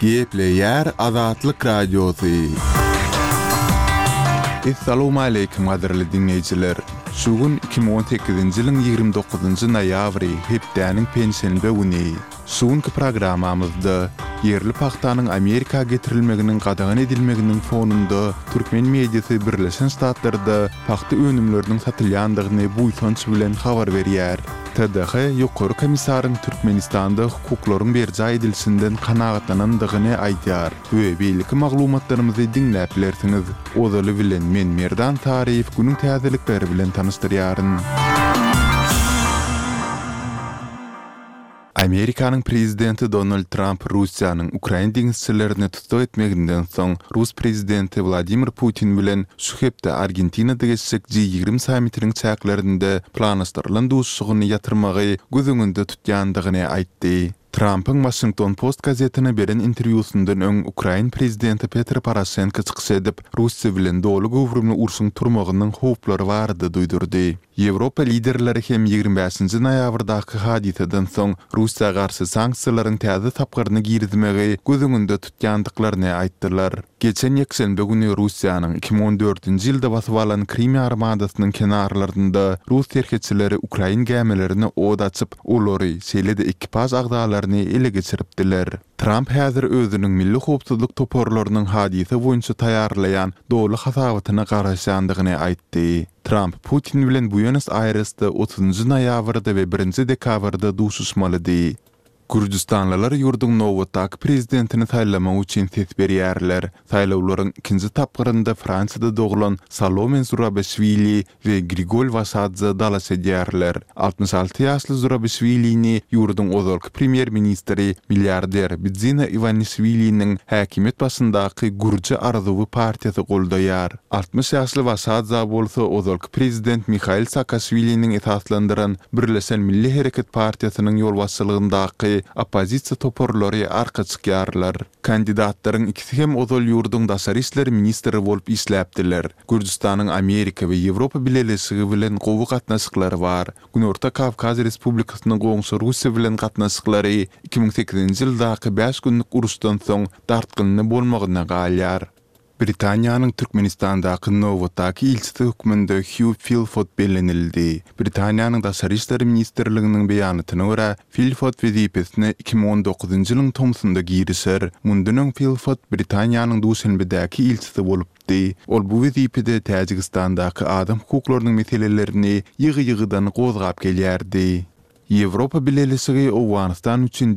Gepleyer Azatlyk Radiosu. Assalamu alaykum gaderli dinleyijiler. Şugun 2018-nji ýylyň 29-njy noýabry hepdäniň pensiýeninde güni. Şugunky programmamyzda yerli paxtanyň Amerika getirilmeginiň gadagan edilmeginiň fonunda türkmen mediýasy Birleşen Ştatlarda paxta önümleriniň satylýandygyny buýsanç bilen habar berýär. TDH ýokary komissaryň Türkmenistanda hukuklaryň berjä edilisinden kanagatlanandygyny aýdýar. We beýleki maglumatlarymyzy dinläp bilersiňiz. Ozaly bilen men Merdan Taryýew günüň täzelikleri bilen tanışdyrýaryn. Amerikanyň prezidenti Donald Trump Russiýanyň Ukraina diňizçilerini tutsak etmeginden soň Rus prezidenti Vladimir Putin bilen şu hepde Argentinada geçecek G20 sammitiniň çäklerinde planlaşdyrylan duşsugyny ýatyrmagy gözüňünde tutýandygyny aýtdy. Trump'ın Washington Post gazetine beren interwýusundan öň Ukraina prezidenti Petro Poroshenko çykyş edip Russiýa bilen dolu gowrumly urşuň turmagynyň howplary bardy duýdurdy. Ýewropa liderleri hem 25-nji noýabrdaky hadiseden soň Russiýa garşy sanksiýalaryň täze tapgyryny girizmegi gözüňünde tutýandyklaryny aýtdylar. Geçen ýekşembe güni Russiýanyň 2014-nji ýylda basyp alan Krim armadasynyň kenarlarynda Rus terhetçileri Ukraina gemelerini od açyp, olary şeýle-de ekipaj agdalaryny ele geçiripdiler. Trump häzir özüniň milli howpsuzlyk toporlarynyň hadise boýunça taýýarlayan dolu hasabatyna garaşandygyny aýtdy. Trump Putin bilen Buenos Aires'te 30-njy noýabrda we 1-nji dekabrda duşuşmalydy. Gürcistanlylar ýurduň nowatdaky prezidentini taýlamak üçin ses berýärler. Taýlawlaryň ikinji tapgyrynda Fransiýada doglan Salome Zurabishvili we Grigol Vasadze dalas edýärler. 66 ýaşly Zurabishvilini ýurduň ozalky premier ministri milliarder Bidzina Ivanishviliniň häkimet başyndaky Gürji Arzuwy partiýasy goldaýar. 60 ýaşly Vasadze bolsa ozalky prezident Mikhail Saakashviliniň esaslandyran Birleşen Milli Hereket Partiýasynyň ýolbaşçylygyndaky opozisiýa toporlary arka çykýarlar. Kandidatlaryň ikisi hem ozal ýurduň daşary işleri ministri bolup işläpdiler. Gürcistanyň Amerika we Ýewropa bileşigi bilen gowy gatnaşyklary bar. Günorta Kavkaz Respublikasynyň goňşy Russiýa bilen gatnaşyklary 2008-nji ýyldaky 5 günlük uruşdan soň dartgyny bolmagyna galýar. Britaniýanyň Türkmenistandaky nowatdaky ilçisi höküminde Hugh Philpott bellenildi. Britaniýanyň daşary işleri ministrliginiň beýanatyna görä, Philpott wezipesine 2019-njy ýylyň tomsunda girişer. Mundan Philpott Britaniýanyň Duşanbedäki ilçisi bolupdy. Ol bu wezipede Täjikistandaky adam hukuklarynyň meselelerini ýygy-ýygydan gozgap gelýärdi. Ýewropa bileşigi Awganistan üçin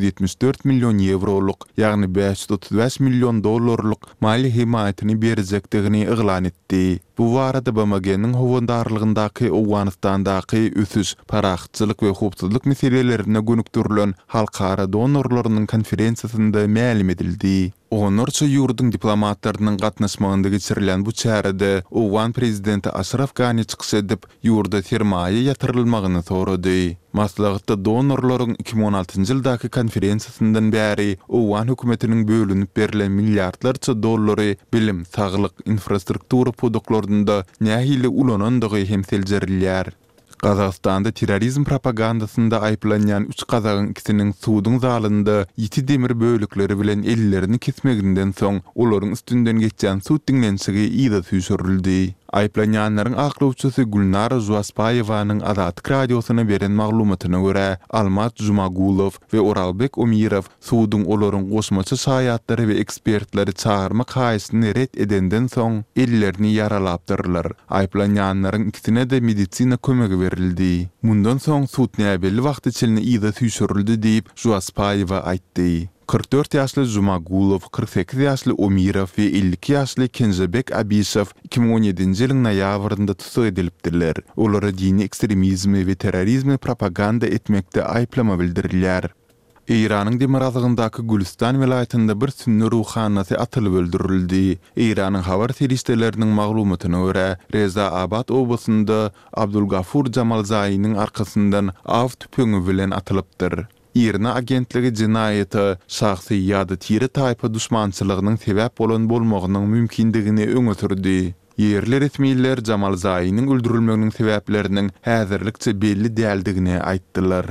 474 million euroluk, ýagny 535 million dollarlyk mali himayatyny berjekdigini eglan etdi. Bu barada BMG-niň howandarlygyndaky Awganistandaky ösüş, paraxçylyk we howpsuzlyk meselelerine gönükdirilen halkara donorlarynyň konferensiýasynda ma'lum edildi. Onurça ýurduň diplomatlarynyň gatnaşmagynda geçirilen bu çärede Owan prezidenti Ashraf Ghani çykyş edip ýurda sermaýe ýatyrylmagyny sorady. Maslahatda donorlaryň 2016-njy ýyldaky konferensiýasyndan bäri Owan hökümetiniň bölünip berilen milliardlarça dollary bilim, saglyk, infrastruktura podoklarynda nähili ulanandygy hem seljerilýär. Kazakstanda terrorizm propagandasynda aýplanýan 3 kazagyň ikisiniň suwdyň zalynda ýiti demir bölükleri bilen ellerini kesmeginden soň olaryň üstünden geçen suw diňlenşigi ýa-da süýşürildi. Aýplanýanlaryň aklawçysy Gulnara Juaspaýewanyň Azatlyk radiosyna beren maglumatyna görä, Almat Jumagulov we Oralbek Omirow suwdyň olaryň goşmaçy şaýatlary we ekspertleri çağırmak haýysyny ret edenden soň ellerini ýaralapdyrlar. Aýplanýanlaryň ikisine de medisina kömegi berildi. Mundan soň suw näbelli wagt içinde ýa-da süýşürildi diýip Juaspaýewa aýtdy. 44 ýaşly Jumagulov, 48 ýaşly Omirov we 52 ýaşly Kenjebek Abisov 2017-nji ýylyň noýabrynda tutsak edilipdiler. Olary dini ekstremizmi we terrorizmi propaganda etmekde aýplama bildirilýär. Iranyň Demirazygyndaky Gülistan vilayatynda bir sünni ruhanasy atylyp öldürildi. Iranyň habar serişdeleriniň maglumatyna görä, Reza Abad obasynda Abdulgafur Jamalzaýynyň arkasyndan av tüpüňi bilen atylypdyr. Irna agentligi jinayety şahsy ýa-da tire taýpa düşmançylygynyň sebäp bolan bolmagynyň mümkindigini öňe sürdi. Yerli resmiler Jamalzaýynyň öldürilmeginiň sebäpleriniň häzirlikçe belli däldigini aýtdylar.